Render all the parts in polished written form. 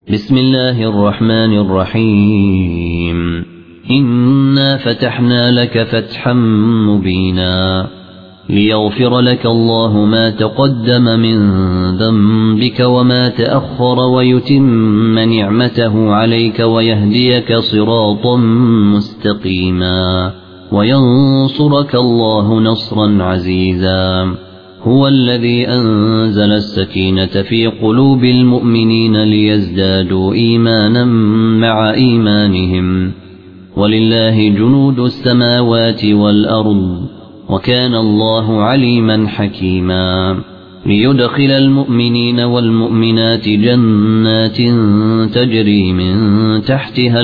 بسم الله الرحمن الرحيم. إنا فتحنا لك فتحا مبينا ليغفر لك الله ما تقدم من ذنبك وما تأخر ويتم نعمته عليك ويهديك صراطا مستقيما وينصرك الله نصرا عزيزا. هو الذي أنزل السكينة في قلوب المؤمنين ليزدادوا إيمانا مع إيمانهم ولله جنود السماوات والأرض وكان الله عليما حكيما. ليدخل المؤمنين والمؤمنات جنات تجري من تحتها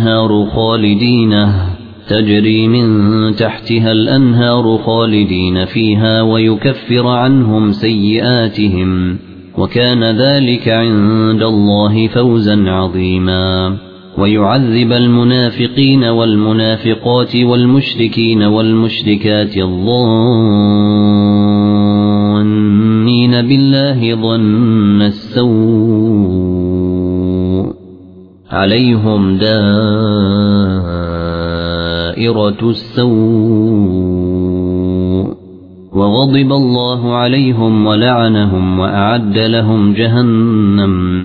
الأنهار خالدين فيها ويكفر عنهم سيئاتهم وكان ذلك عند الله فوزا عظيما. ويعذب المنافقين والمنافقات والمشركين والمشركات الظانين بالله ظن السوء عليهم دائرة السوء وغضب الله عليهم ولعنهم وأعد لهم جهنم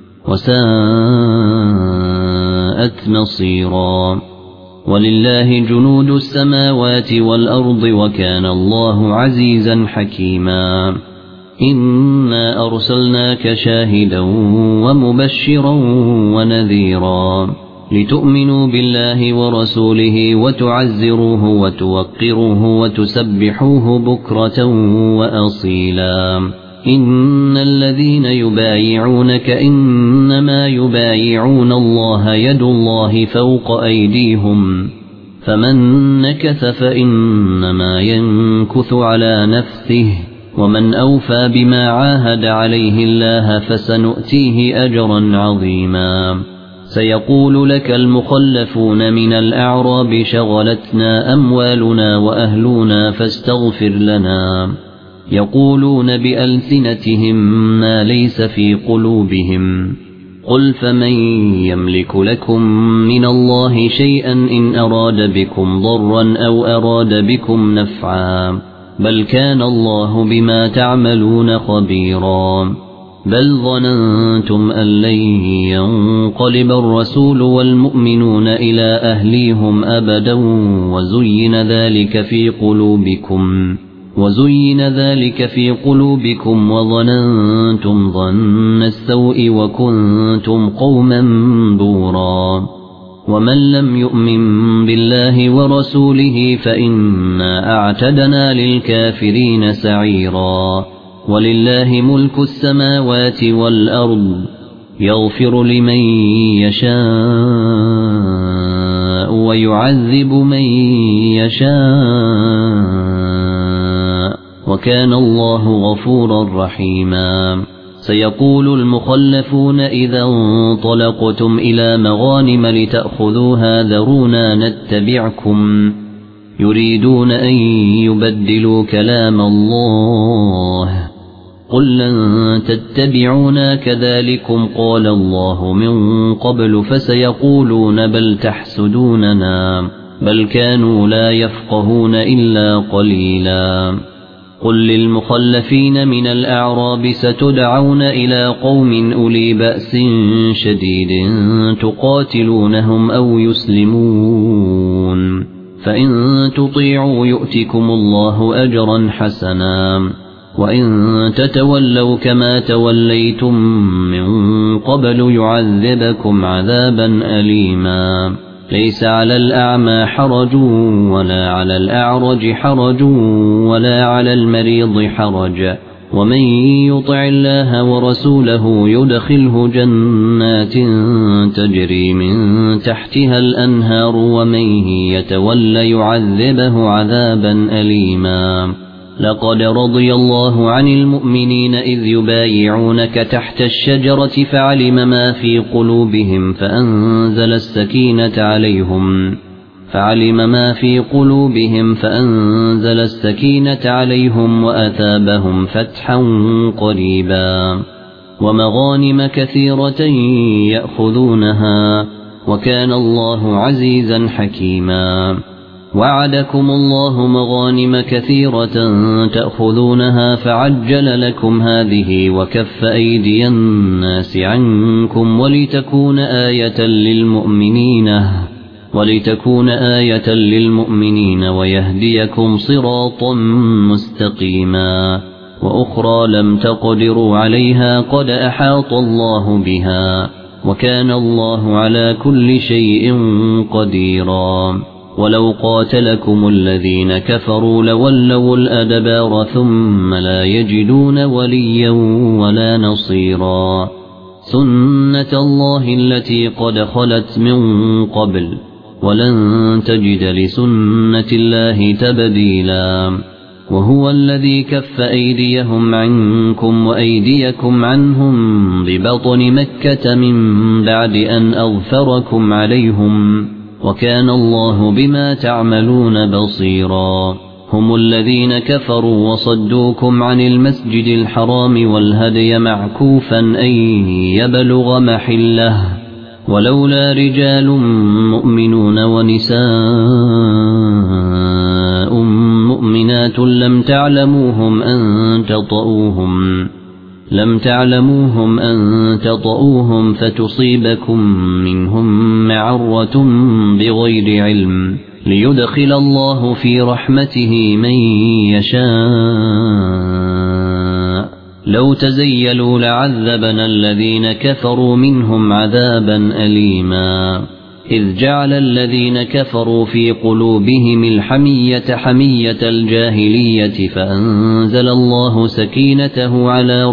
وساءت مصيرا. ولله جنود السماوات والأرض وكان الله عزيزا حكيما. إنا أرسلناك شاهدا ومبشرا ونذيرا لتؤمنوا بالله ورسوله وتعزروه وتوقروه وتسبحوه بكرة وأصيلا. إن الذين يبايعونك إنما يبايعون الله يد الله فوق أيديهم فمن نكث فإنما ينكث على نفسه ومن أوفى بما عاهد عليه الله فسنؤتيه أجرا عظيما. سيقول لك المخلفون من الأعراب شغلتنا أموالنا وأهلنا فاستغفر لنا يقولون بألسنتهم ما ليس في قلوبهم قل فمن يملك لكم من الله شيئا إن أراد بكم ضرا أو أراد بكم نفعا بل كان الله بما تعملون خبيرا. بل ظننتم أن لن ينقلب الرسول والمؤمنون إلى أهليهم أبدا وزين ذلك في قلوبكم وظننتم ظن السوء وكنتم قوما بورا. ومن لم يؤمن بالله ورسوله فإنا أعتدنا للكافرين سعيرا. ولله ملك السماوات والأرض يغفر لمن يشاء ويعذب من يشاء وكان الله غفورا رحيما. سيقول المخلفون إذا انطلقتم إلى مغانم لتأخذوها ذرونا نتبعكم يريدون أن يبدلوا كلام الله قل لن تتبعونا كذلكم قال الله من قبل فسيقولون بل تحسدوننا بل كانوا لا يفقهون إلا قليلا. قل للمخلفين من الأعراب ستدعون إلى قوم أولي بأس شديد تقاتلونهم أو يسلمون فإن تطيعوا يؤتكم الله أجرا حسنا وإن تتولوا كما توليتم من قبل يعذبكم عذابا أليما. ليس على الأعمى حرج ولا على الأعرج حرج ولا على المريض حرج ومن يطع الله ورسوله يدخله جنات تجري من تحتها الأنهار ومن يتولى يعذبه عذابا أليما. لقد رضي الله عن المؤمنين إذ يبايعونك تحت الشجرة فعلم ما في قلوبهم فأنزل السكينة عليهم وأثابهم فتحا قريبا. ومغانم كثيرة يأخذونها وكان الله عزيزا حكيما وعدكم الله مغانم كثيرة تأخذونها فعجل لكم هذه وكف أيدي الناس عنكم ولتكون آية للمؤمنين ويهديكم صراطا مستقيما وأخرى لم تقدروا عليها قد أحاط الله بها وكان الله على كل شيء قديرا ولو قاتلكم الذين كفروا لولوا الأدبار ثم لا يجدون وليا ولا نصيرا سنة الله التي قد خلت من قبل ولن تجد لسنة الله تبديلا وهو الذي كف أيديهم عنكم وأيديكم عنهم ببطن مكة من بعد أن أظفركم عليهم وكان الله بما تعملون بصيرا هم الذين كفروا وصدوكم عن المسجد الحرام والهدي معكوفا أن يبلغ محله ولولا رجال مؤمنون ونساء مؤمنات لم تعلموهم أن تطؤوهم فتصيبكم منهم معرة بغير علم ليدخل الله في رحمته من يشاء لو تزيلوا لعذبنا الذين كفروا منهم عذابا أليما إذ جعل الذين كفروا في قلوبهم الحمية حمية الجاهلية فأنزل الله سكينته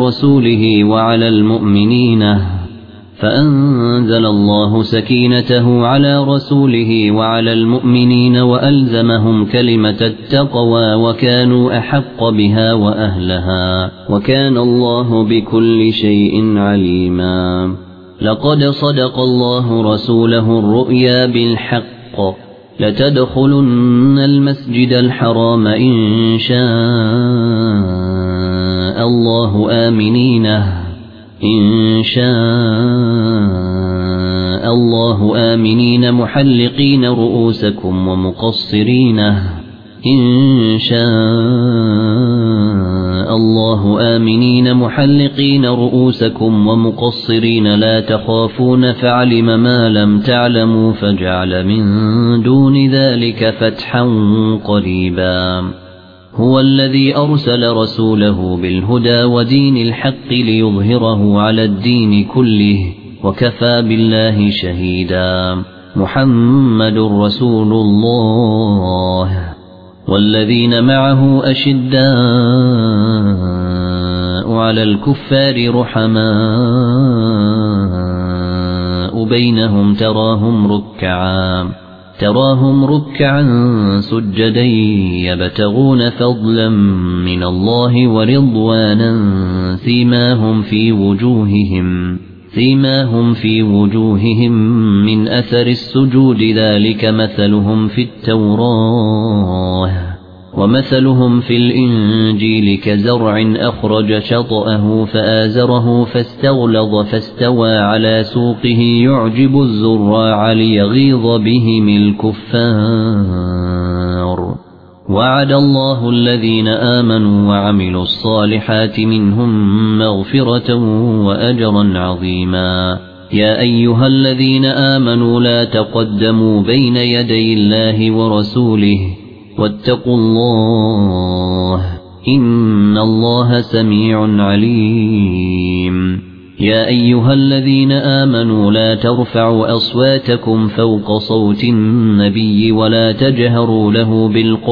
على رسوله وعلى المؤمنين وألزمهم كلمة التقوى وكانوا أحق بها وأهلها وكان الله بكل شيء عليما لقد صدق الله رسوله الرؤيا بالحق لتدخلن المسجد الحرام إن شاء الله آمنين محلقين رؤوسكم ومقصرين لا تخافون فعلم ما لم تعلموا فجعل من دون ذلك فتحا قريبا هو الذي أرسل رسوله بالهدى ودين الحق ليظهره على الدين كله وكفى بالله شهيدا محمد رسول الله والذين معه أشداء على الكفار رحماء بينهم تراهم ركعا سجدا يبتغون فضلا من الله ورضوانا سيماهم في وجوههم من أثر السجود ذلك مثلهم في التوراة ومثلهم في الإنجيل كزرع أخرج شطأه فآزره فاستغلظ فاستوى على سوقه يعجب الزراع ليغيظ بهم الكفار وعد الله الذين آمنوا وعملوا الصالحات منهم مغفرة وأجرا عظيما يا أيها الذين آمنوا لا تقدموا بين يدي الله ورسوله واتقوا الله إن الله سميع عليم يا أيها الذين آمنوا لا ترفعوا أصواتكم فوق صوت النبي ولا تجهروا له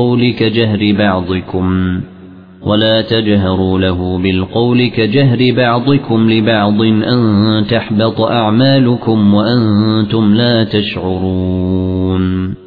بالقول كجهر بعضكم لبعض أن تحبط أعمالكم وأنتم لا تشعرون